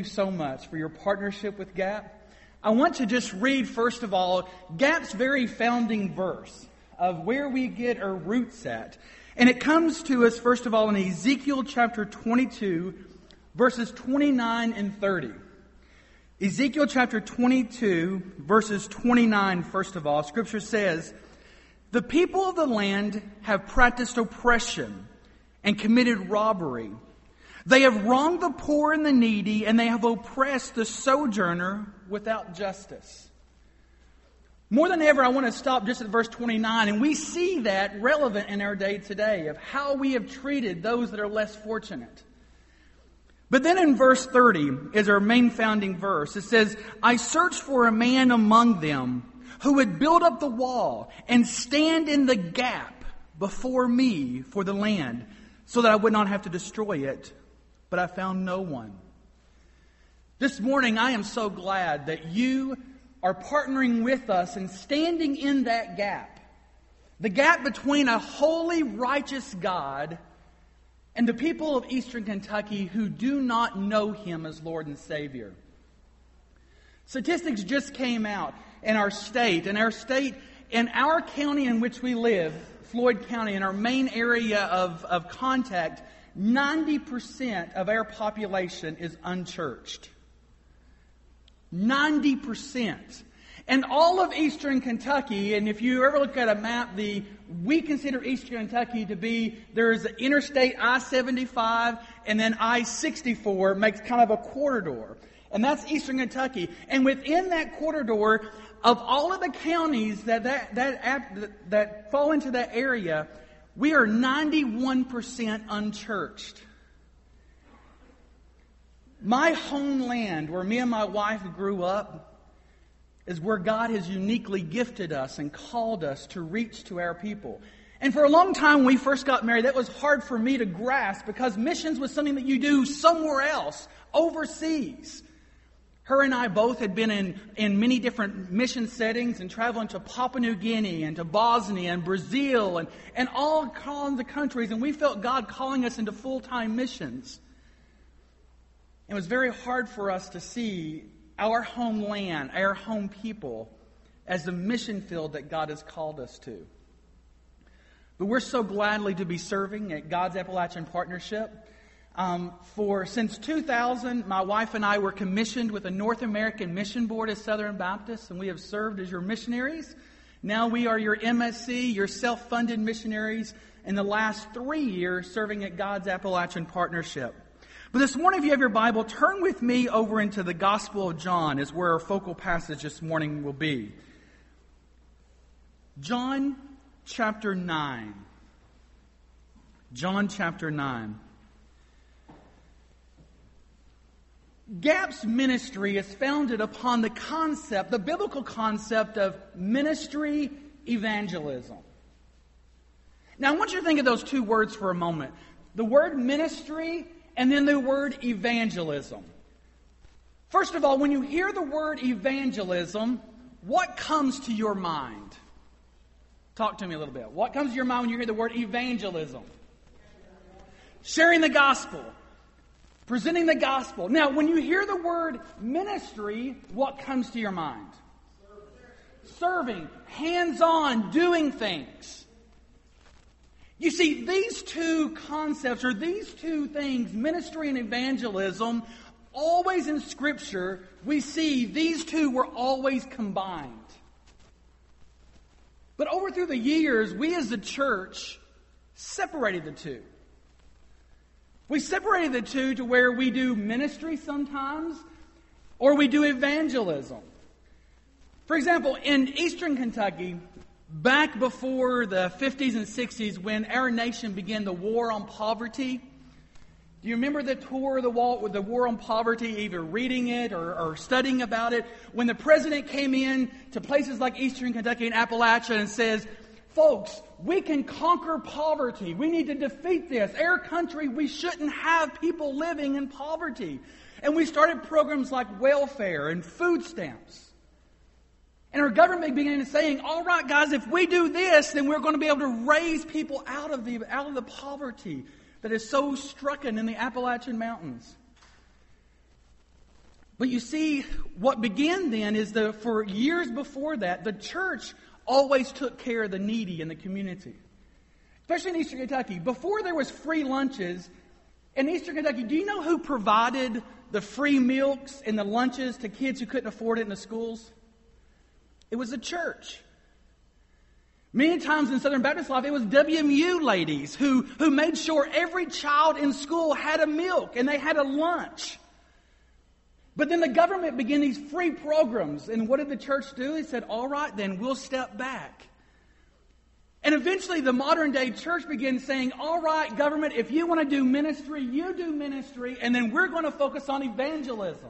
you so much for your partnership with GAP. I want to just read, first of all, GAP's very founding verse of where we get our roots at. And it comes to us, first of all, in Ezekiel chapter 22, verses 29 and 30. Ezekiel chapter 22, verses 29, first of all, Scripture says, "The people of the land have practiced oppression and committed robbery. They have wronged the poor and the needy, and they have oppressed the sojourner without justice." More than ever, I want to stop just at verse 29, and we see that relevant in our day today of how we have treated those that are less fortunate. But then in verse 30 is our main founding verse. It says, "I searched for a man among them who would build up the wall and stand in the gap before me for the land, so that I would not have to destroy it. But I found no one." This morning, I am so glad that you are partnering with us and standing in that gap. The gap between a holy, righteous God and the people of Eastern Kentucky who do not know Him as Lord and Savior. Statistics just came out in our state. In our county in which we live, Floyd County, in our main area of contact, 90% of our population is unchurched. 90%. And all of Eastern Kentucky, and if you ever look at a map, we consider Eastern Kentucky to be, there's Interstate I-75 and then I-64 makes kind of a corridor. And that's Eastern Kentucky. And within that corridor, of all of the counties that fall into that area, we are 91% unchurched. My homeland, where me and my wife grew up, is where God has uniquely gifted us and called us to reach to our people. And for a long time when we first got married, that was hard for me to grasp because missions was something that you do somewhere else, overseas. Her and I both had been in many different mission settings and traveling to Papua New Guinea and to Bosnia and Brazil and all kinds of countries. And we felt God calling us into full-time missions. It was very hard for us to see our homeland, our home people, as the mission field that God has called us to. But we're so gladly to be serving at God's Appalachian Partnership. Since 2000, my wife and I were commissioned with the North American Mission Board as Southern Baptists, and we have served as your missionaries. Now we are your MSC, your self-funded missionaries, in the last 3 years serving at God's Appalachian Partnership. But this morning, if you have your Bible, turn with me over into the Gospel of John, is where our focal passage this morning will be. John chapter 9. John chapter 9. GAP's ministry is founded upon the biblical concept of ministry evangelism. Now, I want you to think of those two words for a moment. The word ministry and then the word evangelism. First of all, when you hear the word evangelism, what comes to your mind? Talk to me a little bit. What comes to your mind when you hear the word evangelism? Sharing the gospel. Presenting the gospel. Now, when you hear the word ministry, what comes to your mind? Serving. Hands-on, doing things. You see, these two concepts, or these two things, ministry and evangelism, always in Scripture, we see these two were always combined. But over through the years, we as a church separated the two. We separated the two to where we do ministry sometimes, or we do evangelism. For example, in Eastern Kentucky, back before the 50s and 60s, when our nation began the war on poverty, do you remember the tour of the war on poverty, either reading it or studying about it? When the president came in to places like Eastern Kentucky and Appalachia and says, "Folks, we can conquer poverty. We need to defeat this. Our country, we shouldn't have people living in poverty." And we started programs like welfare and food stamps. And our government began saying, "All right, guys, if we do this, then we're going to be able to raise people out of the poverty that is so stricken in the Appalachian Mountains." But you see, what began then is for years before that, the church always took care of the needy in the community. Especially in Eastern Kentucky. Before there was free lunches, in Eastern Kentucky, do you know who provided the free milks and the lunches to kids who couldn't afford it in the schools? It was the church. Many times in Southern Baptist life, it was WMU ladies who made sure every child in school had a milk and they had a lunch. But then the government began these free programs. And what did the church do? They said, all right, then we'll step back. And eventually the modern day church began saying, all right, government, if you want to do ministry, you do ministry, and then we're going to focus on evangelism.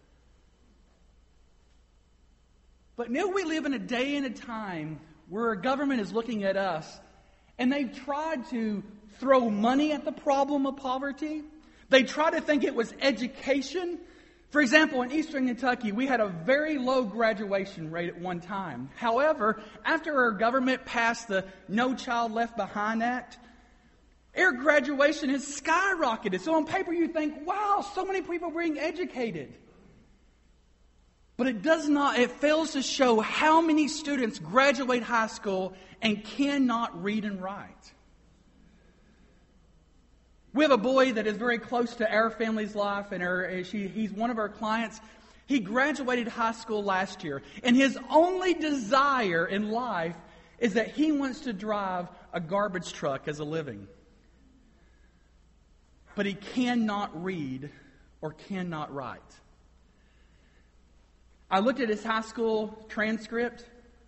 But now we live in a day and a time where a government is looking at us, and they've tried to throw money at the problem of poverty. They tried to think it was education. For example, in Eastern Kentucky, we had a very low graduation rate at one time. However, after our government passed the No Child Left Behind Act, our graduation has skyrocketed. So on paper you think, wow, so many people are being educated. But it fails to show how many students graduate high school and cannot read and write. We have a boy that is very close to our family's life, and he's one of our clients. He graduated high school last year, and his only desire in life is that he wants to drive a garbage truck as a living. But he cannot read or cannot write. I looked at his high school transcript.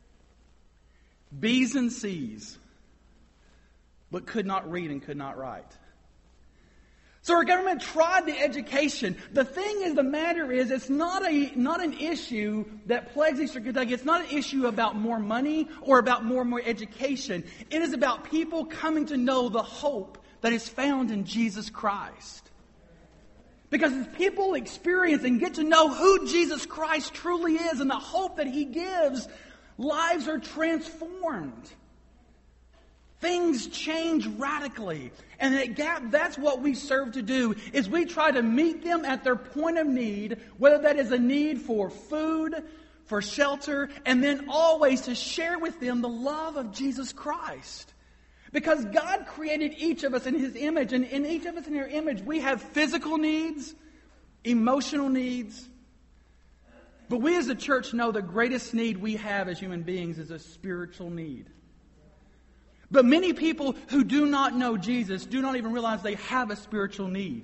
B's and C's, but could not read and could not write. So our government tried the education. The thing is, the matter is, it's not an issue that plagues Eastern Kentucky. It's not an issue about more money or about more and more education. It is about people coming to know the hope that is found in Jesus Christ. Because as people experience and get to know who Jesus Christ truly is and the hope that He gives, lives are transformed. Things change radically. And at Gap, that's what we serve to do, is we try to meet them at their point of need, whether that is a need for food, for shelter, and then always to share with them the love of Jesus Christ. Because God created each of us in His image, and in each of us in our image, we have physical needs, emotional needs. But we as a church know the greatest need we have as human beings is a spiritual need. But many people who do not know Jesus do not even realize they have a spiritual need.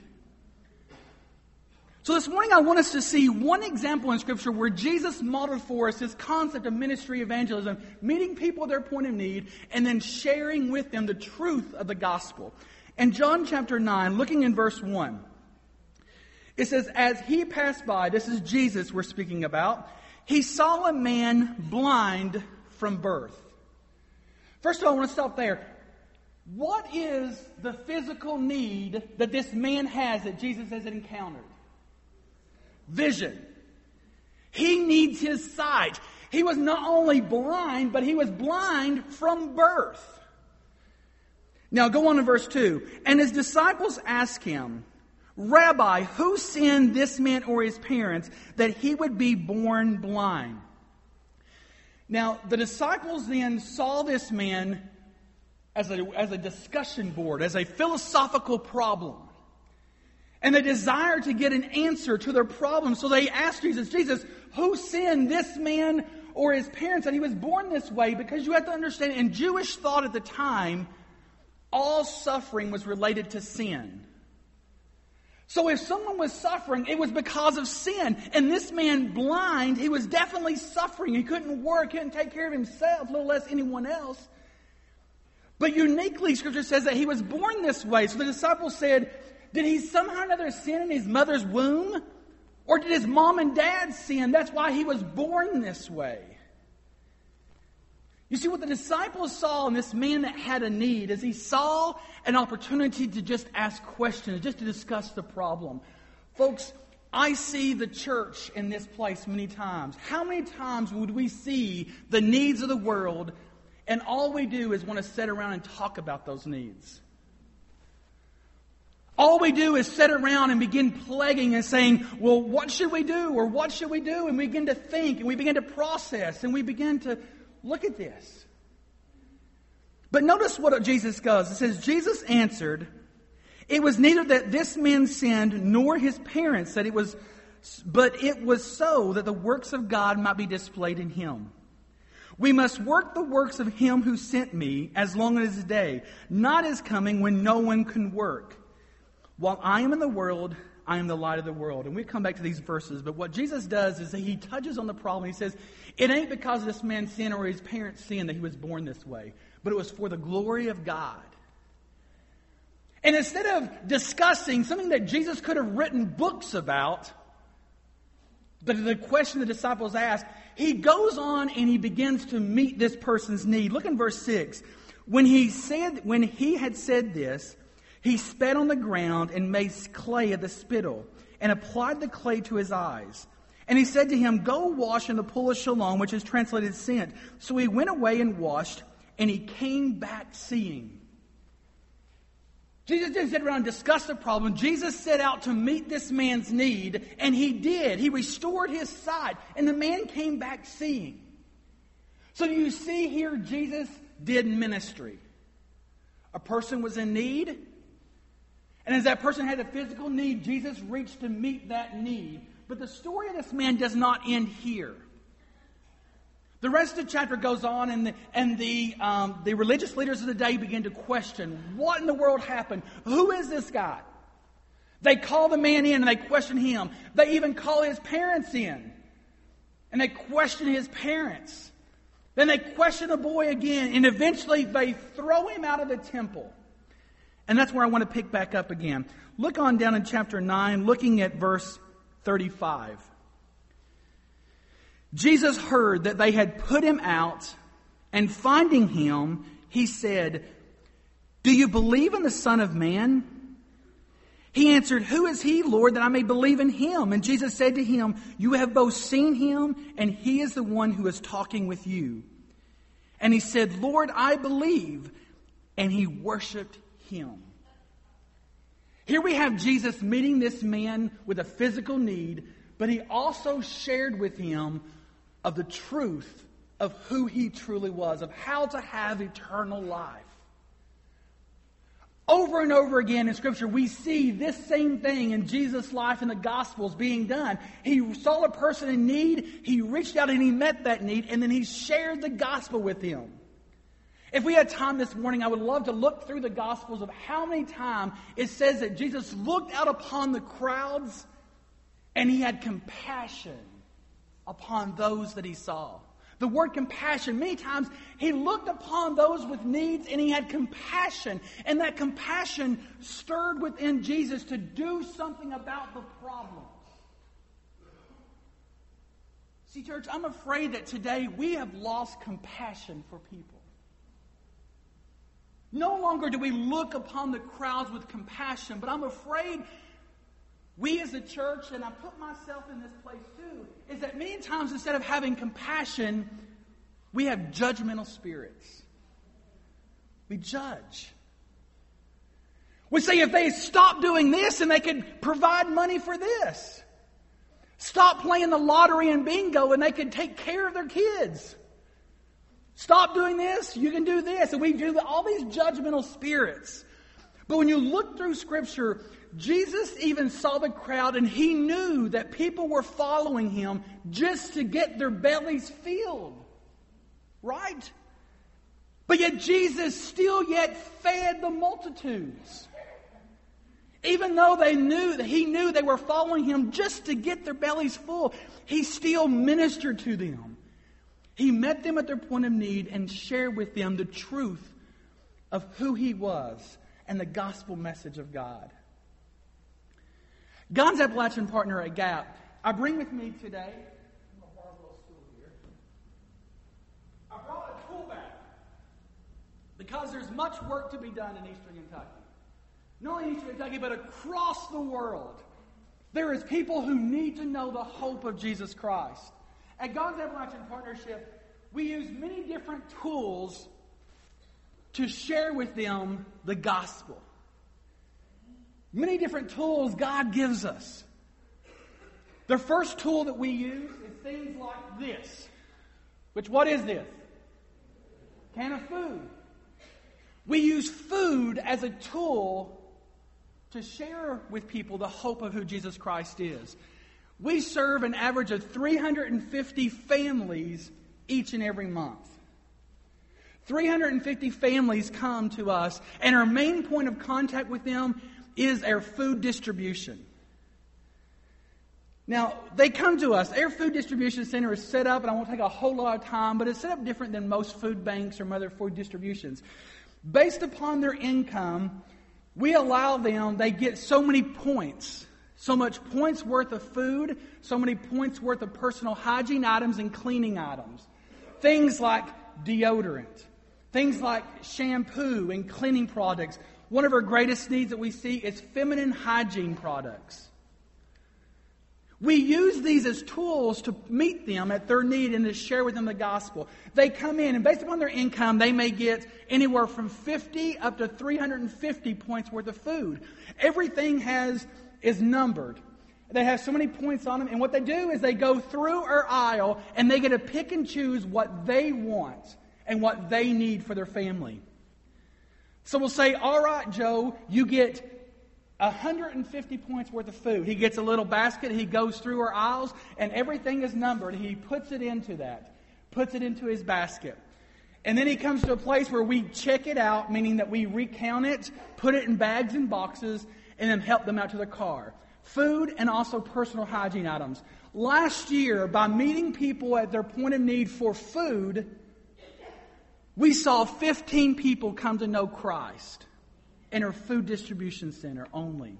So this morning I want us to see one example in Scripture where Jesus modeled for us this concept of ministry evangelism, meeting people at their point of need, and then sharing with them the truth of the gospel. In John chapter 9, looking in verse 1, it says, as He passed by, this is Jesus we're speaking about, He saw a man blind from birth. First of all, I want to stop there. What is the physical need that this man has that Jesus has encountered? Vision. He needs his sight. He was not only blind, but he was blind from birth. Now go on to verse 2. And His disciples asked Him, Rabbi, who sinned, this man or his parents, that he would be born blind? Now, the disciples then saw this man as a discussion board, as a philosophical problem. And they desired to get an answer to their problem. So they asked Jesus, who sinned, this man or his parents, that he was born this way? Because you have to understand, in Jewish thought at the time, all suffering was related to sin. So if someone was suffering, it was because of sin. And this man, blind, he was definitely suffering. He couldn't work, couldn't take care of himself, little less anyone else. But uniquely, Scripture says that he was born this way. So the disciples said, did he somehow or another sin in his mother's womb? Or did his mom and dad sin? That's why he was born this way. You see, what the disciples saw in this man that had a need is he saw an opportunity to just ask questions, just to discuss the problem. Folks, I see the church in this place many times. How many times would we see the needs of the world and all we do is want to sit around and talk about those needs? all we do is sit around and begin plaguing and saying, well, what should we do? Or what should we do? And we begin to think and we begin to process and we begin to look at this. But notice what Jesus does. It says, Jesus answered, it was neither that this man sinned nor his parents that it was, but it was so that the works of God might be displayed in him. We must work the works of him who sent me as long as his day, not his coming when no one can work. While I am in the world, I am the light of the world. And we come back to these verses, but what Jesus does is that he touches on the problem. He says, it ain't because this man's sin or his parents' sin that he was born this way, but it was for the glory of God. And instead of discussing something that Jesus could have written books about, but the question the disciples asked, he goes on and he begins to meet this person's need. Look in verse 6. When he had said this, he spat on the ground and made clay of the spittle and applied the clay to his eyes. And he said to him, go wash in the pool of Siloam, which is translated sent. So he went away and washed, and he came back seeing. Jesus didn't sit around and discuss the problem. Jesus set out to meet this man's need, and he did. He restored his sight, and the man came back seeing. So you see here, Jesus did ministry. A person was in need, and as that person had a physical need, Jesus reached to meet that need. But the story of this man does not end here. The rest of the chapter goes on, and the religious leaders of the day begin to question, what in the world happened? Who is this guy? They call the man in and they question him. They even call his parents in. And they question his parents. Then they question the boy again. And eventually they throw him out of the temple. And that's where I want to pick back up again. Look on down in chapter 9, looking at verse 35. Jesus heard that they had put him out, and finding him, he said, do you believe in the Son of Man? He answered, who is he, Lord, that I may believe in him? And Jesus said to him, you have both seen him, and he is the one who is talking with you. And he said, Lord, I believe. And he worshiped him. Here we have Jesus meeting this man with a physical need, but he also shared with him of the truth of who he truly was, of how to have eternal life. Over and over again in Scripture, we see this same thing in Jesus' life in the Gospels being done. He saw a person in need, he reached out and he met that need, and then he shared the gospel with him. If we had time this morning, I would love to look through the Gospels of how many times it says that Jesus looked out upon the crowds and he had compassion upon those that he saw. The word compassion, many times he looked upon those with needs and he had compassion. And that compassion stirred within Jesus to do something about the problem. See, church, I'm afraid that today we have lost compassion for people. No longer do we look upon the crowds with compassion, but I'm afraid we as a church, and I put myself in this place too, is that many times instead of having compassion, we have judgmental spirits. We judge. We say if they stop doing this and they could provide money for this. Stop playing the lottery and bingo and they could take care of their kids. Stop doing this, you can do this. And we do all these judgmental spirits. But when you look through Scripture, Jesus even saw the crowd and he knew that people were following him just to get their bellies filled. Right? But yet Jesus still yet fed the multitudes. Even though he knew they were following him just to get their bellies full, he still ministered to them. He met them at their point of need and shared with them the truth of who he was and the gospel message of God. God's Appalachian partner at Gap, I bring with me today, I brought a tool bag because there's much work to be done in Eastern Kentucky. Not only in Eastern Kentucky, but across the world. There is people who need to know the hope of Jesus Christ. At God's Appalachian Partnership, we use many different tools to share with them the gospel. Many different tools God gives us. The first tool that we use is things like this. Which, what is this? Can of food. We use food as a tool to share with people the hope of who Jesus Christ is. We serve an average of 350 families each and every month. 350 families come to us, and our main point of contact with them is our food distribution. Now, they come to us. Our food distribution center is set up, and I won't take a whole lot of time, but it's set up different than most food banks or other food distributions. Based upon their income, we allow them, they get so many points, so much points worth of food, so many points worth of personal hygiene items and cleaning items. Things like deodorant, things like shampoo and cleaning products. One of our greatest needs that we see is feminine hygiene products. We use these as tools to meet them at their need and to share with them the gospel. They come in, and based upon their income, they may get anywhere from 50 up to 350 points worth of food. Everything is numbered. They have so many points on them, and what they do is they go through our aisle, and they get to pick and choose what they want and what they need for their family. So we'll say, all right, Joe, you get 150 points worth of food. He gets a little basket. He goes through our aisles, and everything is numbered. He puts it into his basket. And then he comes to a place where we check it out, meaning that we recount it, put it in bags and boxes, and then help them out to their car. Food and also personal hygiene items. Last year, by meeting people at their point of need for food, we saw 15 people come to know Christ in our food distribution center only.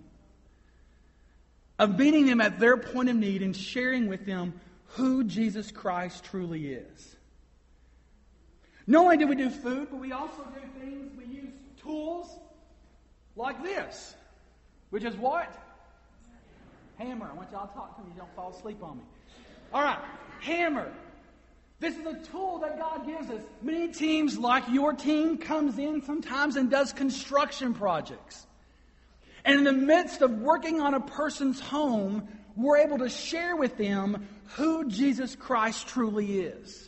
Of meeting them at their point of need and sharing with them who Jesus Christ truly is. Not only do we do food, but we also do things, we use tools like this. Which is what? Hammer. I want y'all to talk to me. You don't fall asleep on me. All right. Hammer. This is a tool that God gives us. Many teams, like your team, comes in sometimes and does construction projects. And in the midst of working on a person's home, we're able to share with them who Jesus Christ truly is.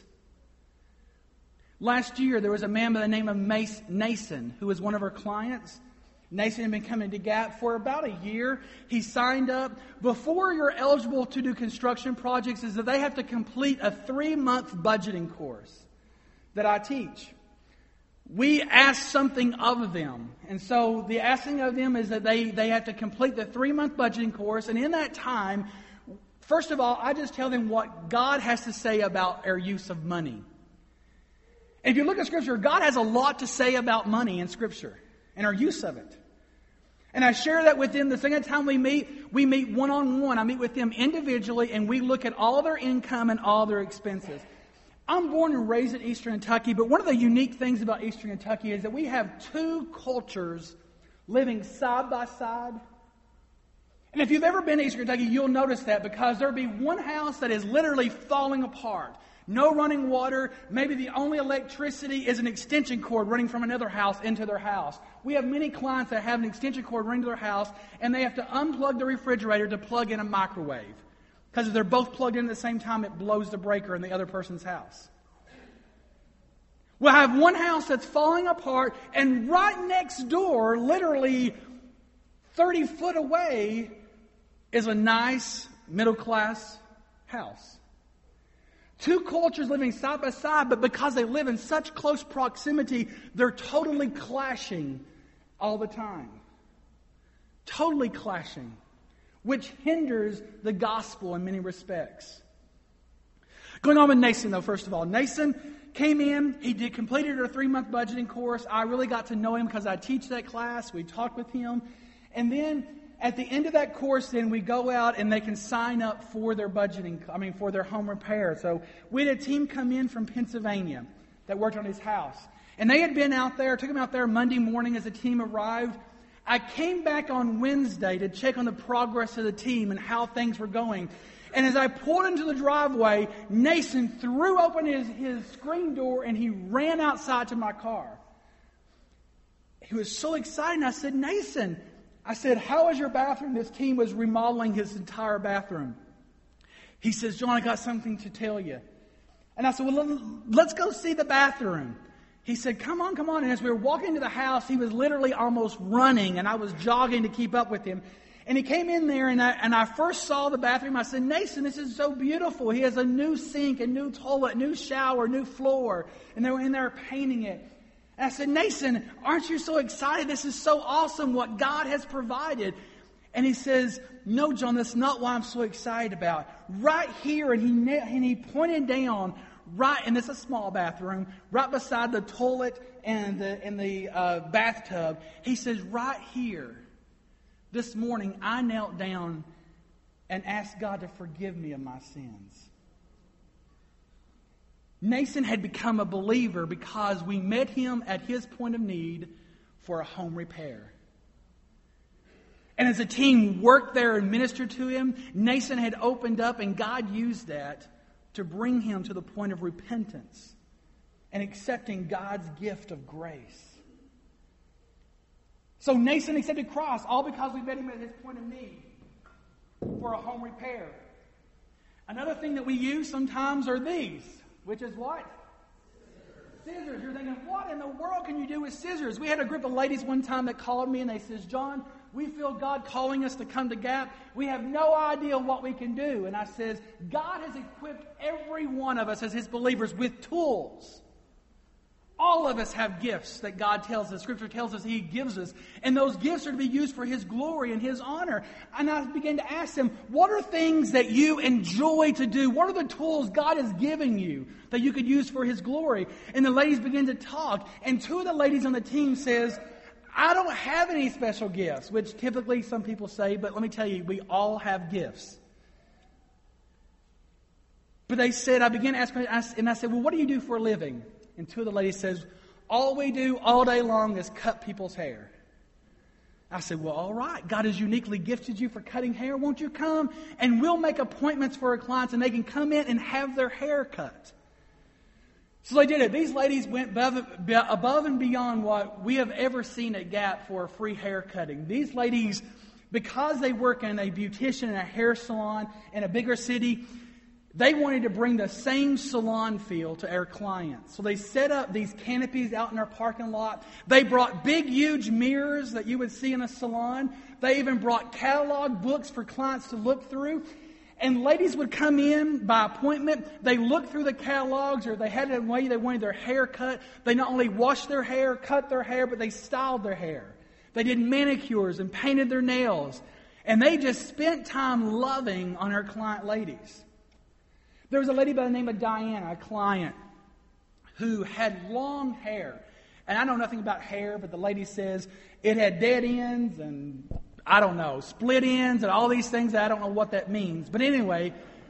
Last year, there was a man by the name of Nason, who was one of our clients. Nason had been coming to Gap for about a year. He signed up. Before you're eligible to do construction projects is that they have to complete a 3-month budgeting course that I teach. We ask something of them. And so the asking of them is that they have to complete the 3-month budgeting course. And in that time, first of all, I just tell them what God has to say about our use of money. And if you look at Scripture, God has a lot to say about money in Scripture and our use of it. And I share that with them. The second time we meet one-on-one. I meet with them individually, and we look at all their income and all their expenses. I'm born and raised in Eastern Kentucky, but one of the unique things about Eastern Kentucky is that we have 2 cultures living side by side. And if you've ever been to Eastern Kentucky, you'll notice that, because there'll be one house that is literally falling apart. No running water. Maybe the only electricity is an extension cord running from another house into their house. We have many clients that have an extension cord running to their house, and they have to unplug the refrigerator to plug in a microwave. Because if they're both plugged in at the same time, it blows the breaker in the other person's house. We'll have one house that's falling apart, and right next door, literally 30 foot away, is a nice middle-class house. 2 cultures living side by side, but because they live in such close proximity, they're totally clashing all the time. Totally clashing, which hinders the gospel in many respects. Going on with Nason, though, first of all. Nason came in, he completed our 3-month budgeting course. I really got to know him because I teach that class. We talked with him. And then at the end of that course, then we go out and they can sign up for their for their home repair. So we had a team come in from Pennsylvania that worked on his house. And they had been out there, took him out there Monday morning as the team arrived. I came back on Wednesday to check on the progress of the team and how things were going. And as I pulled into the driveway, Nason threw open his screen door and he ran outside to my car. He was so excited. And I said, Nason, I said, how is your bathroom? This team was remodeling his entire bathroom. He says, John, I got something to tell you. And I said, well, let's go see the bathroom. He said, come on. And as we were walking to the house, he was literally almost running, and I was jogging to keep up with him. And he came in there, and I first saw the bathroom. I said, Nathan, this is so beautiful. He has a new sink, a new toilet, new shower, new floor. And they were in there painting it. And I said, Nathan, aren't you so excited? This is so awesome what God has provided. And he says, no, John, that's not what I'm so excited about. Right here, and he pointed down, right, and this is a small bathroom, right beside the toilet and the bathtub. He says, right here, this morning, I knelt down and asked God to forgive me of my sins. Nathan had become a believer because we met him at his point of need for a home repair. And as a team worked there and ministered to him, Nathan had opened up, and God used that to bring him to the point of repentance and accepting God's gift of grace. So Nathan accepted Christ, all because we met him at his point of need for a home repair. Another thing that we use sometimes are these, which is what? Scissors. You're thinking, what in the world can you do with scissors? We had a group of ladies one time that called me and they says, John, we feel God calling us to come to Gap. We have no idea what we can do. And I says, God has equipped every one of us as His believers with tools. All of us have gifts that God tells us, Scripture tells us He gives us. And those gifts are to be used for His glory and His honor. And I began to ask them, what are things that you enjoy to do? What are the tools God has given you that you could use for His glory? And the ladies began to talk. And two of the ladies on the team says, I don't have any special gifts, which typically some people say, but let me tell you, we all have gifts. But they said, I began to ask, and I said, well, what do you do for a living? And two of the ladies says, all we do all day long is cut people's hair. I said, well, all right. God has uniquely gifted you for cutting hair. Won't you come? And we'll make appointments for our clients, and they can come in and have their hair cut. So they did it. These ladies went above and beyond what we have ever seen at Gap for a free hair cutting. These ladies, because they work in a beautician and a hair salon in a bigger city, they wanted to bring the same salon feel to our clients. So they set up these canopies out in our parking lot. They brought big, huge mirrors that you would see in a salon. They even brought catalog books for clients to look through. And ladies would come in by appointment. They looked through the catalogs, or they had a way they wanted their hair cut. They not only washed their hair, cut their hair, but they styled their hair. They did manicures and painted their nails. And they just spent time loving on our client ladies. There was a lady by the name of Diana, a client, who had long hair. And I know nothing about hair, but the lady says it had dead ends and, I don't know, split ends and all these things. I don't know what that means. But anyway,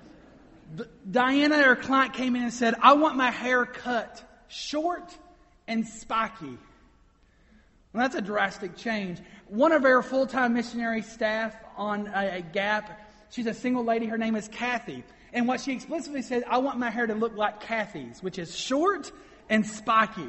Diana, her client, came in and said, I want my hair cut short and spiky. Well, that's a drastic change. One of our full-time missionary staff on a Gap, she's a single lady. Her name is Kathy. And what she explicitly said, I want my hair to look like Kathy's, which is short and spiky.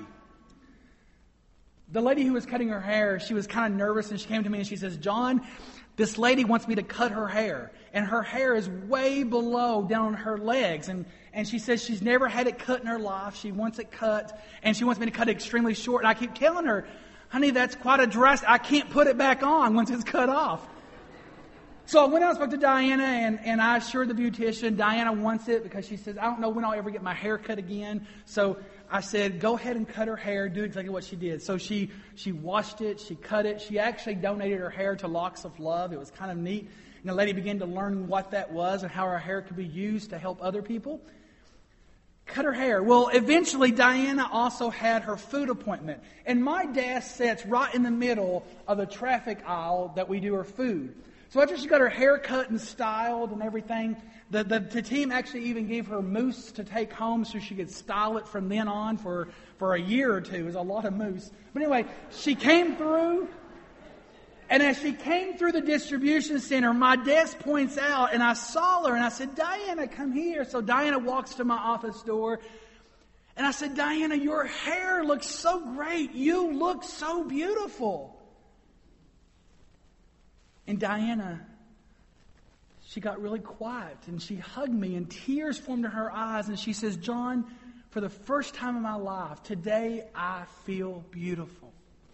The lady who was cutting her hair, she was kind of nervous, and she came to me and she says, John, this lady wants me to cut her hair. And her hair is way below, down on her legs. And she says she's never had it cut in her life. She wants it cut, and she wants me to cut it extremely short. And I keep telling her, honey, that's quite a drastic. I can't put it back on once it's cut off. So I went out and spoke to Diana, and I assured the beautician, Diana wants it because she says, I don't know when I'll ever get my hair cut again. So I said, go ahead and cut her hair, do exactly what she did. So she washed it, she cut it. She actually donated her hair to Locks of Love. It was kind of neat. And the lady began to learn what that was and how her hair could be used to help other people. Cut her hair. Well, eventually Diana also had her food appointment. And my desk sits right in the middle of the traffic aisle that we do her food. So after she got her hair cut and styled and everything, the team actually even gave her mousse to take home so she could style it from then on for a year or two. It was a lot of mousse. But anyway, she came through, and as she came through the distribution center, my desk points out, and I saw her, and I said, Diana, come here. So Diana walks to my office door, and I said, Diana, your hair looks so great. You look so beautiful. And Diana, she got really quiet and she hugged me and tears formed in her eyes. And she says, John, for the first time in my life, today I feel beautiful.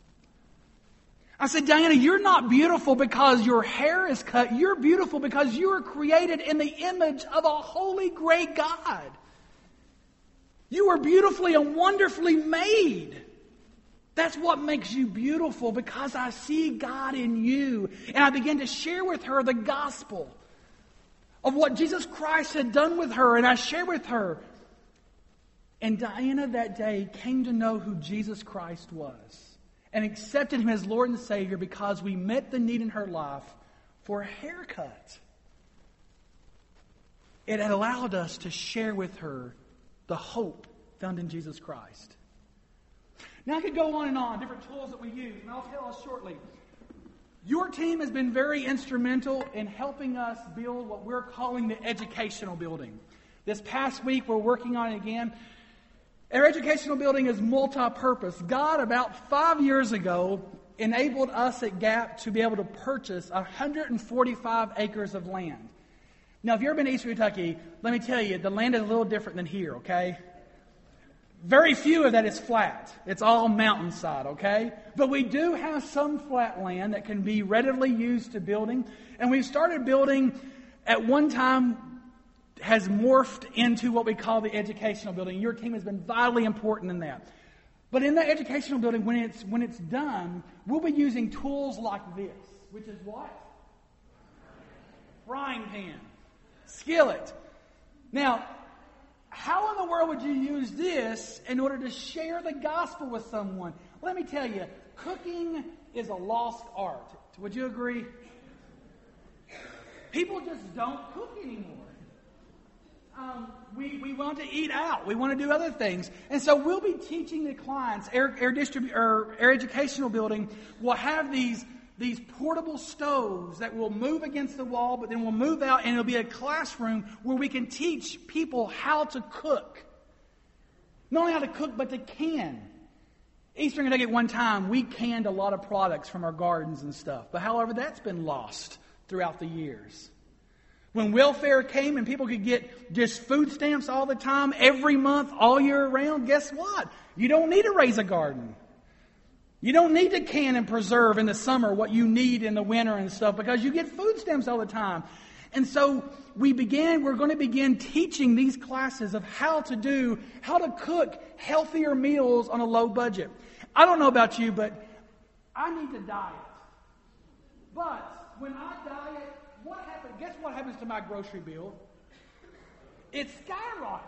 I said, Diana, you're not beautiful because your hair is cut. You're beautiful because you were created in the image of a holy, great God. You were beautifully and wonderfully made. That's what makes you beautiful, because I see God in you. And I began to share with her the gospel of what Jesus Christ had done with her. And I shared with her. And Diana that day came to know who Jesus Christ was and accepted Him as Lord and Savior because we met the need in her life for a haircut. It had allowed us to share with her the hope found in Jesus Christ. Now I could go on, different tools that we use, and I'll tell us shortly. Your team has been very instrumental in helping us build what we're calling the educational building. This past week, we're working on it again. Our educational building is multi-purpose. God, about 5 years ago, enabled us at Gap to be able to purchase 145 acres of land. Now, if you've ever been to Eastern Kentucky, let me tell you, the land is a little different than here, okay? Very few of that is flat. It's all mountainside, okay? But we do have some flat land that can be readily used to building. And we've started building, at one time, has morphed into what we call the educational building. Your team has been vitally important in that. But in the educational building, when it's done, we'll be using tools like this, which is what? Frying pan. Skillet. Now, how in the world would you use this in order to share the gospel with someone? Let me tell you, cooking is a lost art. Would you agree? People just don't cook anymore. We want to eat out. We want to do other things. And so we'll be teaching the clients. Our educational building will have these portable stoves that will move against the wall, but then we'll move out, and it'll be a classroom where we can teach people how to cook. Not only how to cook, but to can. Eastern Kentucky, at one time, we canned a lot of products from our gardens and stuff. But however, that's been lost throughout the years. When welfare came and people could get just food stamps all the time, every month, all year round, guess what? You don't need to raise a garden. You don't need to can and preserve in the summer what you need in the winter and stuff, because you get food stamps all the time. And so we're going to begin teaching these classes of how to cook healthier meals on a low budget. I don't know about you, but I need to diet. But when I diet, guess what happens to my grocery bill? It skyrockets.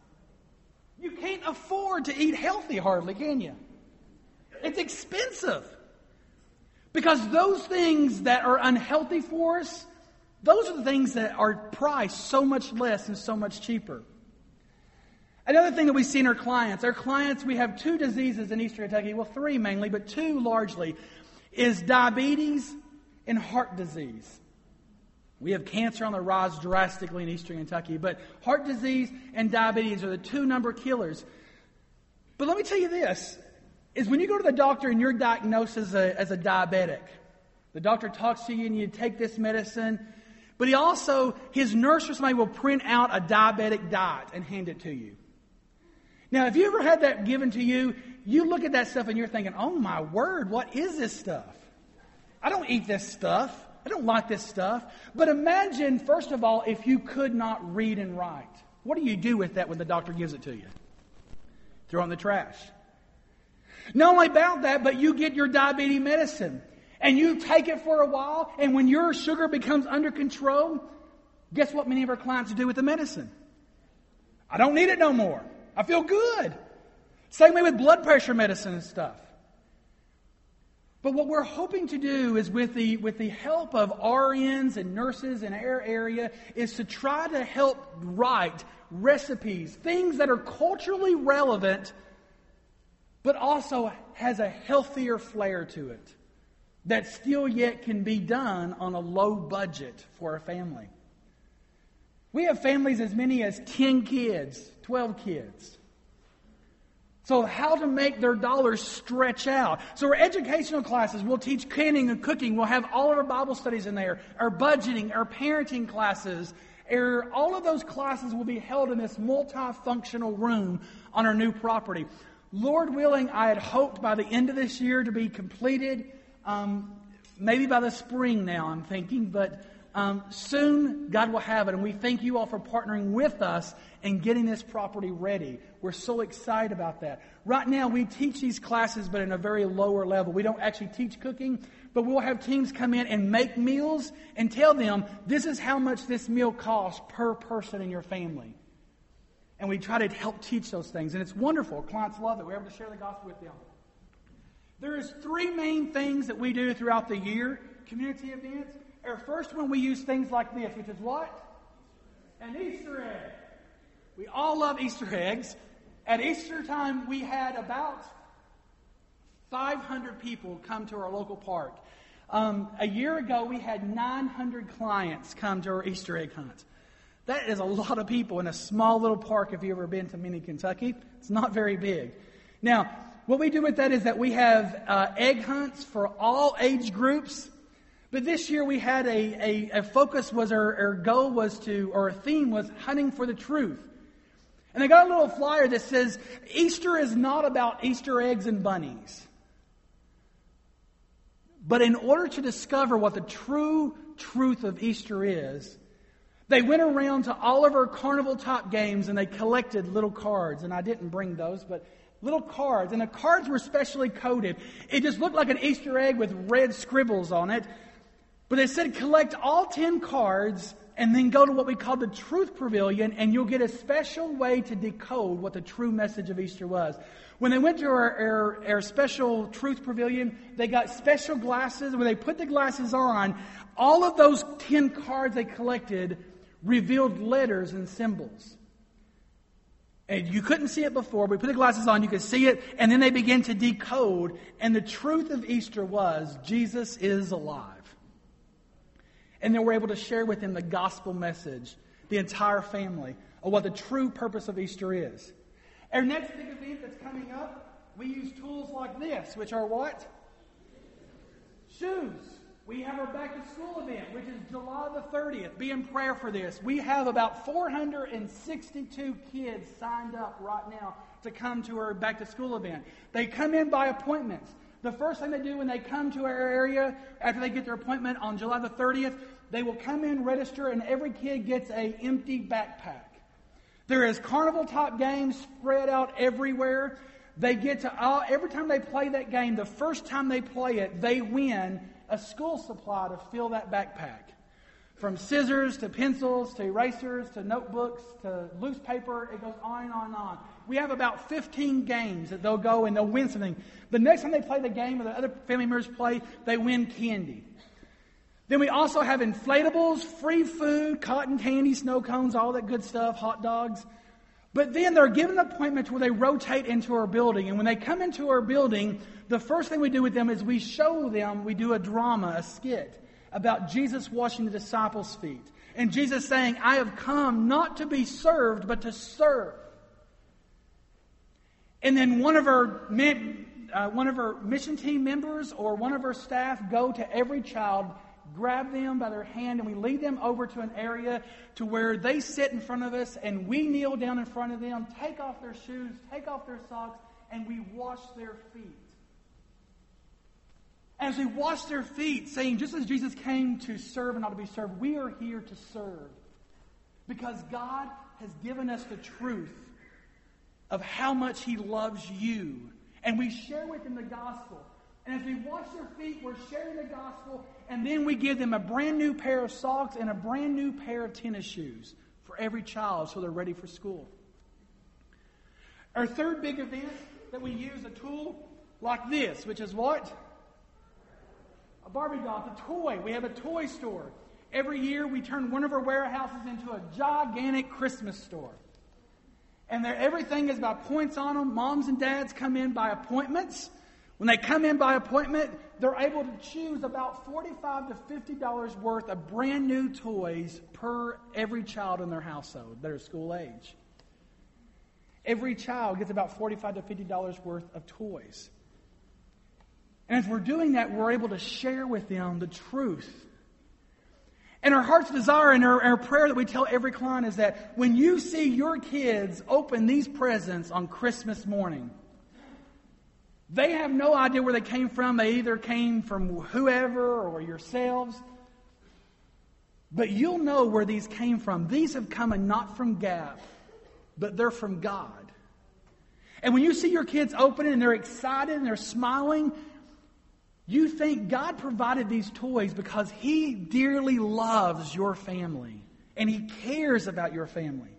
You can't afford to eat healthy hardly, can you? It's expensive. Because those things that are unhealthy for us, those are the things that are priced so much less and so much cheaper. Another thing that we see in our clients, we have 2 diseases in Eastern Kentucky, well 3 mainly, but 2 largely, is diabetes and heart disease. We have cancer on the rise drastically in Eastern Kentucky, but heart disease and diabetes are the 2 number killers. But let me tell you this, is when you go to the doctor and you're diagnosed as a diabetic, the doctor talks to you and you take this medicine, but his nurse or somebody will print out a diabetic diet and hand it to you. Now, if you ever had that given to you, you look at that stuff and you're thinking, oh my word, what is this stuff? I don't eat this stuff. I don't like this stuff. But imagine, first of all, if you could not read and write. What do you do with that when the doctor gives it to you? Throw it in the trash. Not only about that, but you get your diabetes medicine. And you take it for a while, and when your sugar becomes under control, guess what many of our clients do with the medicine? I don't need it no more. I feel good. Same way with blood pressure medicine and stuff. But what we're hoping to do is with the help of RNs and nurses in our area is to try to help write recipes, things that are culturally relevant, but also has a healthier flair to it, that still yet can be done on a low budget for a family. We have families as many as 10 kids, 12 kids. So how to make their dollars stretch out. So our educational classes, we'll teach canning and cooking. We'll have all of our Bible studies in there. Our budgeting, our parenting classes. All of those classes will be held in this multifunctional room on our new property. Lord willing, I had hoped by the end of this year to be completed. Maybe by the spring now, I'm thinking. But soon, God will have it. And we thank you all for partnering with us and getting this property ready. We're so excited about that. Right now, we teach these classes, but in a very lower level. We don't actually teach cooking, but we'll have teams come in and make meals and tell them, this is how much this meal costs per person in your family. And we try to help teach those things. And it's wonderful. Clients love it. We're able to share the gospel with them. There is 3 main things that we do throughout the year, community events. Our first one, we use things like this, which is what? An Easter egg. We all love Easter eggs. At Easter time, we had about 500 people come to our local park. A year ago, we had 900 clients come to our Easter egg hunt. That is a lot of people in a small little park if you've ever been to Mini, Kentucky. It's not very big. Now, what we do with that is that we have egg hunts for all age groups. But this year we had a focus was our goal was to, or a theme was hunting for the truth. And I got a little flyer that says, Easter is not about Easter eggs and bunnies. But in order to discover what the true truth of Easter is, they went around to all of our carnival top games and they collected little cards. And I didn't bring those, but little cards. And the cards were specially coded. It just looked like an Easter egg with red scribbles on it. But they said collect all 10 cards and then go to what we call the Truth Pavilion, and you'll get a special way to decode what the true message of Easter was. When they went to our special Truth Pavilion, they got special glasses. When they put the glasses on, all of those 10 cards they collected revealed letters and symbols. And you couldn't see it before, but we put the glasses on, you could see it, and then they began to decode, and the truth of Easter was Jesus is alive. And then we're able to share with them the gospel message, the entire family, of what the true purpose of Easter is. Our next big event that's coming up, we use tools like this, which are what? Shoes. We have our back to school event, which is July the 30th. Be in prayer for this. We have about 462 kids signed up right now to come to our back to school event. They come in by appointments. The first thing they do when they come to our area, after they get their appointment on July the 30th, they will come in, register, and every kid gets an empty backpack. There is carnival top games spread out everywhere. They get to every time they play that game, the first time they play it, they win a school supply to fill that backpack. From scissors to pencils to erasers to notebooks to loose paper, it goes on and on and on. We have about 15 games that they'll go and they'll win something. The next time they play the game or the other family members play, they win candy. Then we also have inflatables, free food, cotton candy, snow cones, all that good stuff, hot dogs. But then they're given an appointment where they rotate into our building. And when they come into our building, the first thing we do with them is we show them, we do a drama, a skit, about Jesus washing the disciples' feet. And Jesus saying, I have come not to be served, but to serve. And then one of our mission team members or one of our staff go to every child, grab them by their hand, and we lead them over to an area to where they sit in front of us, and we kneel down in front of them, take off their shoes, take off their socks, and we wash their feet. As we wash their feet, saying, just as Jesus came to serve and not to be served, we are here to serve. Because God has given us the truth of how much He loves you. And we share with them the gospel. And as we wash their feet, we're sharing the gospel. And then we give them a brand new pair of socks and a brand new pair of tennis shoes for every child so they're ready for school. Our third big event that we use a tool like this, which is what? A Barbie doll, a toy. We have a toy store. Every year we turn one of our warehouses into a gigantic Christmas store. And everything is by points on them. Moms and dads come in by appointments. When they come in by appointment, they're able to choose about $45 to $50 worth of brand new toys per every child in their household that are school age. every child gets about $45 to $50 worth of toys. And as we're doing that, we're able to share with them the truth. And our heart's desire and our prayer that we tell every client is that when you see your kids open these presents on Christmas morning, they have no idea where they came from. They either came from whoever or yourselves. But you'll know where these came from. These have come and not from Gap, but they're from God. And when you see your kids open it and they're excited and they're smiling, you think God provided these toys because He dearly loves your family and He cares about your family.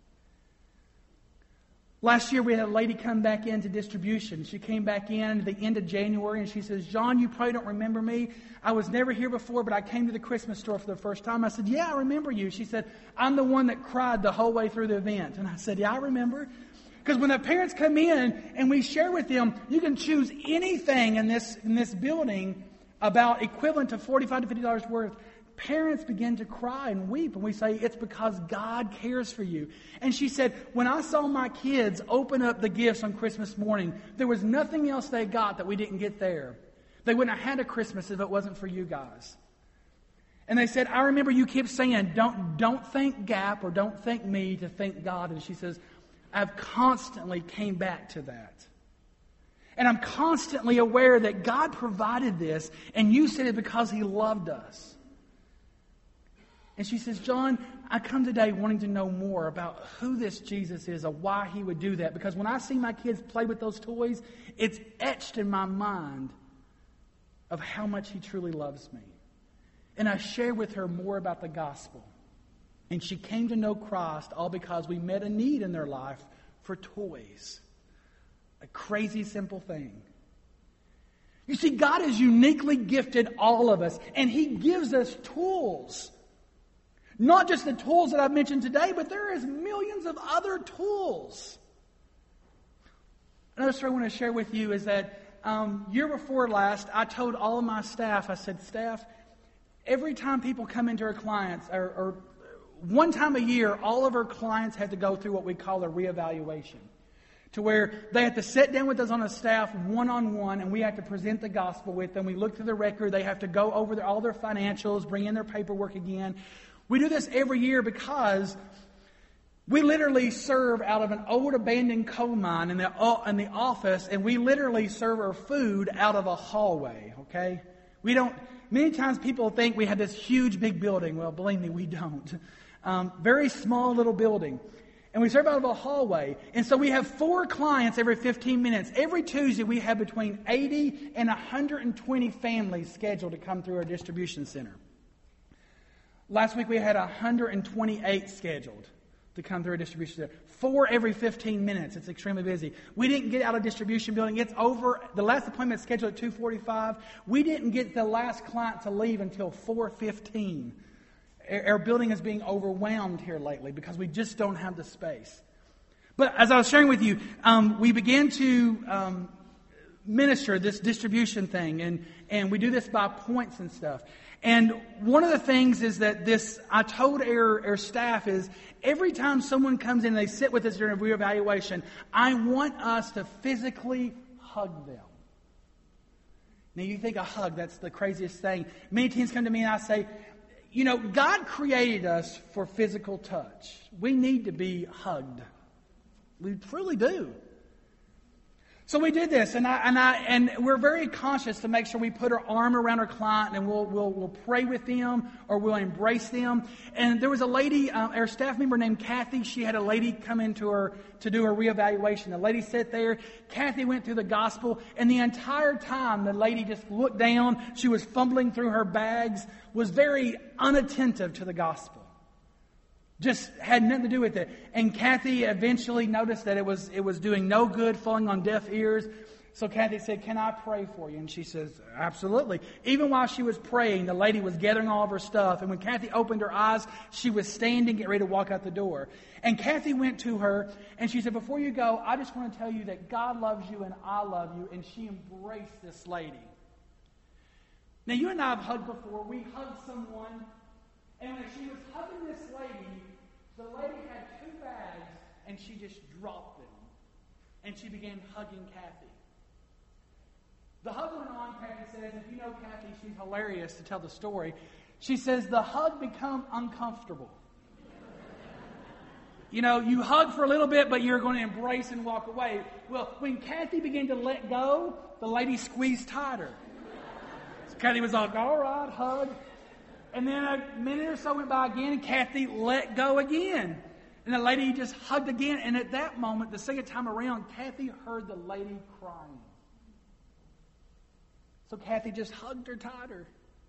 Last year we had a lady come back into distribution. She came back in at the end of January and she says, "John, you probably don't remember me. I was never here before, but I came to the Christmas store for the first time." I said, "Yeah, I remember you." She said, "I'm the one that cried the whole way through the event." And I said, "Yeah, I remember." Because when the parents come in and we share with them, you can choose anything in this building about equivalent to $45 to $50 worth. Parents begin to cry and weep, and we say, "It's because God cares for you." And she said, "When I saw my kids open up the gifts on Christmas morning, there was nothing else they got that we didn't get there. They wouldn't have had a Christmas if it wasn't for you guys." And they said, "I remember you kept saying, don't thank Gap or don't thank me to thank God." And she says, "I've constantly came back to that. And I'm constantly aware that God provided this, and you said it because He loved us." And she says, "John, I come today wanting to know more about who this Jesus is or why He would do that. Because when I see my kids play with those toys, it's etched in my mind of how much He truly loves me." And I share with her more about the gospel. And she came to know Christ all because we met a need in their life for toys. A crazy simple thing. You see, God has uniquely gifted all of us, and He gives us tools. Not just the tools that I've mentioned today, but there is millions of other tools. Another story I want to share with you is that year before last, I told all of my staff, I said, "Staff, every time people come into our clients, or one time a year, all of our clients have to go through what we call a reevaluation. To where they have to sit down with us on a staff one-on-one, and we have to present the gospel with them. We look through the record. They have to go over all their financials, bring in their paperwork again. We do this every year because we literally serve out of an old abandoned coal mine in the office, and we literally serve our food out of a hallway, okay? We don't. Many times people think we have this huge big building. Well, believe me, we don't. Very small little building. And we serve out of a hallway. And so we have 4 clients every 15 minutes. Every Tuesday we have between 80 and 120 families scheduled to come through our distribution center. Last week we had 128 scheduled to come through our distribution center. 4 every 15 minutes. It's extremely busy. We didn't get out of distribution building. It's over. The last appointment is scheduled at 2:45. We didn't get the last client to leave until 4:15. Our building is being overwhelmed here lately because we just don't have the space. But as I was sharing with you, we began to minister this distribution thing, and we do this by points and stuff. And one of the things is that I told our staff is every time someone comes in and they sit with us during a reevaluation, I want us to physically hug them. Now you think a hug, that's the craziest thing. Many teens come to me and I say, you know, God created us for physical touch. We need to be hugged. We truly do. So we did this, and we're very conscious to make sure we put our arm around our client, and we'll pray with them or we'll embrace them. And there was a lady, our staff member named Kathy. She had a lady come into her to do her reevaluation. The lady sat there. Kathy went through the gospel, and the entire time the lady just looked down. She was fumbling through her bags, was very unattentive to the gospel. Just had nothing to do with it. And Kathy eventually noticed that it was doing no good, falling on deaf ears. So Kathy said, "Can I pray for you?" And she says, "Absolutely." Even while she was praying, the lady was gathering all of her stuff. And when Kathy opened her eyes, she was standing, getting ready to walk out the door. And Kathy went to her and she said, "Before you go, I just want to tell you that God loves you and I love you." And she embraced this lady. Now, you and I have hugged before. We hugged someone. And when she was hugging this lady, the lady had 2 bags, and she just dropped them. and she began hugging Kathy. The hug went on, Kathy says, if you know Kathy, she's hilarious to tell the story. She says, the hug became uncomfortable. You know, you hug for a little bit, but you're going to embrace and walk away. Well, when Kathy began to let go, the lady squeezed tighter. So Kathy was like, all right, hug. And then a minute or so went by again, and Kathy let go again. And the lady just hugged again. And at that moment, the second time around, Kathy heard the lady crying. So Kathy just hugged her tighter.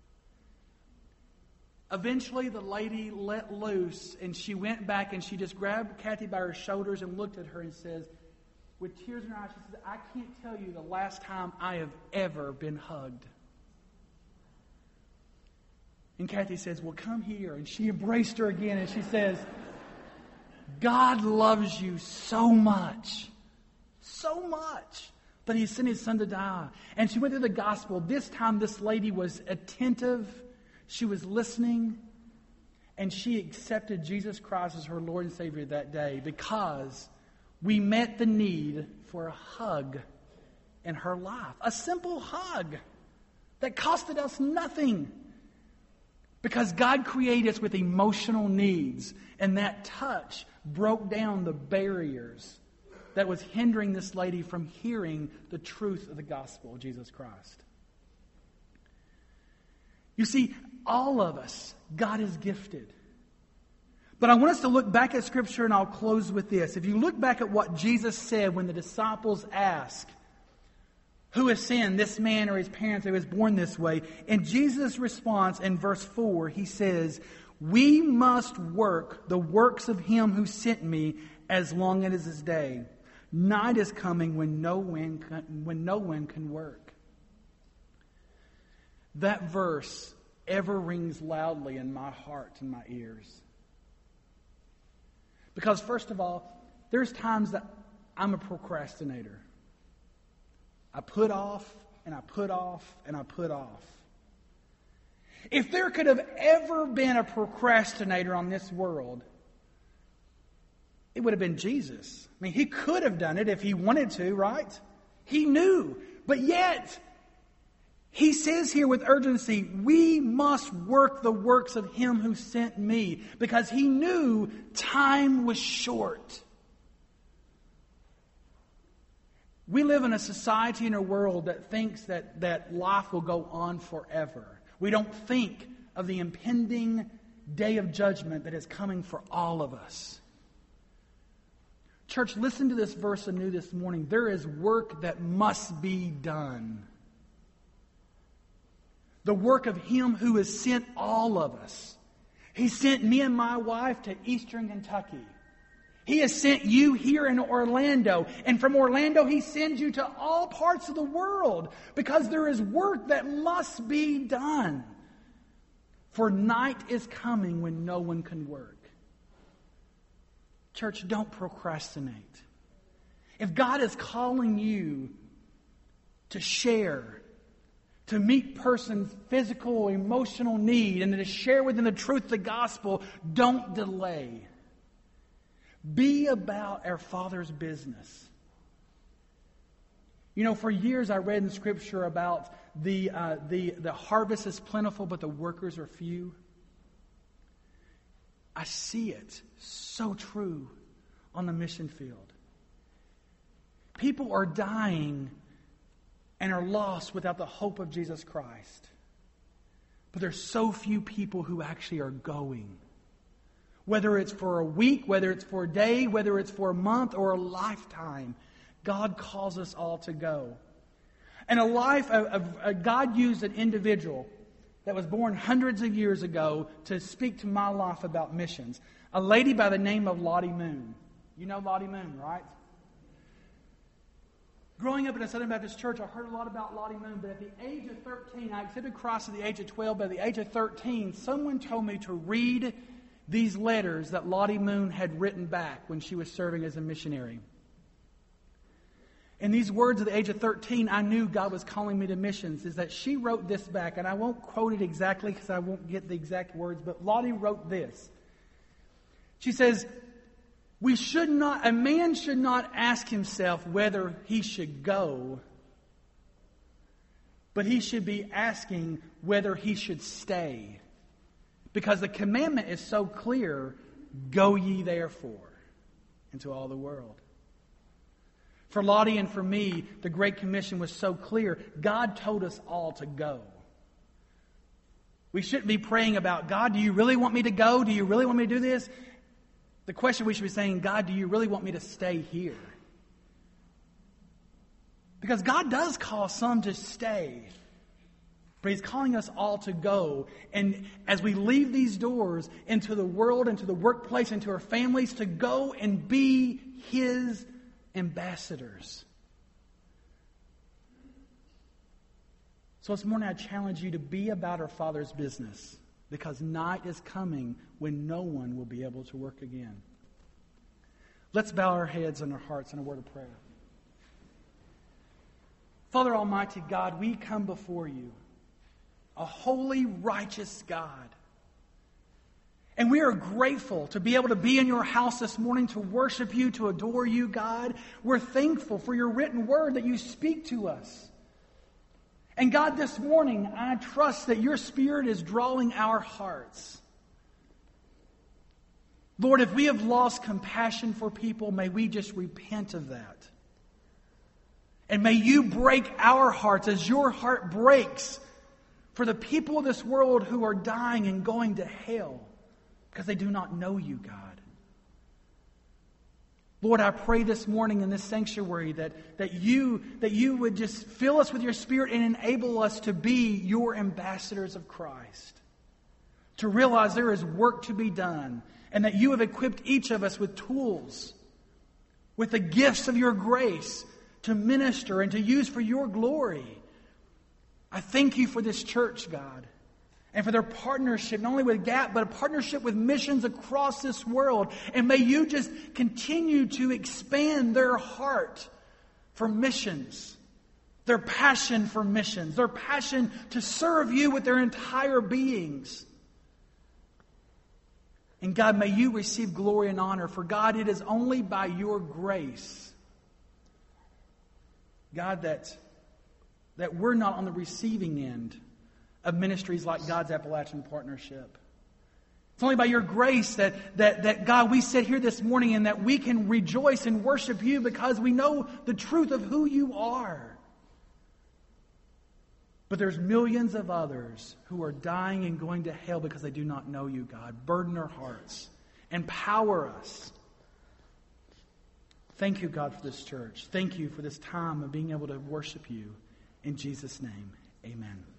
Eventually, the lady let loose, and she went back and she just grabbed Kathy by her shoulders and looked at her and says, with tears in her eyes, she says, I can't tell you the last time I have ever been hugged. And Kathy says, well, come here. And she embraced her again, and she says, God loves you so much, that He sent His Son to die. And she went through the gospel. This time, this lady was attentive. She was listening. And she accepted Jesus Christ as her Lord and Savior that day because we met the need for a hug in her life. A simple hug that costed us nothing. Because God created us with emotional needs. And that touch broke down the barriers that was hindering this lady from hearing the truth of the gospel of Jesus Christ. You see, all of us, God is gifted. But I want us to look back at Scripture, and I'll close with this. If you look back at what Jesus said when the disciples asked, who has sinned, this man or his parents, who was born this way? In Jesus' response in verse 4, He says, we must work the works of Him who sent me as long as it is day. Night is coming when no one can work. That verse ever rings loudly in my heart and my ears. Because first of all, there's times that I'm a procrastinator. I put off and I put off and I put off. If there could have ever been a procrastinator on this world, it would have been Jesus. I mean, He could have done it if He wanted to, right? He knew. But yet, He says here with urgency, we must work the works of Him who sent me. Because He knew time was short. We live in a society and a world that thinks that life will go on forever. We don't think of the impending day of judgment that is coming for all of us. Church, listen to this verse anew this morning. There is work that must be done. The work of Him who has sent all of us. He sent me and my wife to Eastern Kentucky. He has sent you here in Orlando. And from Orlando, He sends you to all parts of the world. Because there is work that must be done. For night is coming when no one can work. Church, don't procrastinate. If God is calling you to share, to meet person's physical or emotional need, and to share with them the truth of the gospel, don't delay. Be about our Father's business. You know, for years I read in Scripture about the harvest is plentiful, but the workers are few. I see it so true on the mission field. People are dying and are lost without the hope of Jesus Christ. But there's so few people who actually are going. Whether it's for a week, whether it's for a day, whether it's for a month or a lifetime, God calls us all to go. And God used an individual that was born hundreds of years ago to speak to my life about missions. A lady by the name of Lottie Moon. You know Lottie Moon, right? Growing up in a Southern Baptist church, I heard a lot about Lottie Moon, but at the age of 13, I accepted Christ at the age of 12, but at the age of 13, someone told me to read these letters that Lottie Moon had written back when she was serving as a missionary. In these words at the age of 13, I knew God was calling me to missions, is that she wrote this back, and I won't quote it exactly because I won't get the exact words, but Lottie wrote this. She says, A man should not ask himself whether he should go, but he should be asking whether he should stay. Because the commandment is so clear, go ye therefore into all the world. For Lottie and for me, the Great Commission was so clear. God told us all to go. We shouldn't be praying about, God, do you really want me to go? Do you really want me to do this? The question we should be saying, God, do you really want me to stay here? Because God does call some to stay. But He's calling us all to go. And as we leave these doors into the world, into the workplace, into our families, to go and be His ambassadors. So this morning I challenge you to be about our Father's business, because night is coming when no one will be able to work again. Let's bow our heads and our hearts in a word of prayer. Father Almighty God, we come before you, a holy, righteous God. And we are grateful to be able to be in your house this morning to worship you, to adore you, God. We're thankful for your written word that you speak to us. And God, this morning, I trust that your Spirit is drawing our hearts. Lord, if we have lost compassion for people, may we just repent of that. And may you break our hearts as your heart breaks for the people of this world who are dying and going to hell because they do not know you, God. Lord, I pray this morning in this sanctuary that you would just fill us with your Spirit and enable us to be your ambassadors of Christ. To realize there is work to be done and that you have equipped each of us with tools, with the gifts of your grace to minister and to use for your glory. I thank you for this church, God, and for their partnership, not only with GAP, but a partnership with missions across this world. And may you just continue to expand their heart for missions, their passion for missions, their passion to serve you with their entire beings. And God, may you receive glory and honor. For God, it is only by your grace, God, that we're not on the receiving end of ministries like God's Appalachian Partnership. It's only by your grace that God, we sit here this morning and that we can rejoice and worship you because we know the truth of who you are. But there's millions of others who are dying and going to hell because they do not know you, God. Burden our hearts. Empower us. Thank you, God, for this church. Thank you for this time of being able to worship you. In Jesus' name, amen.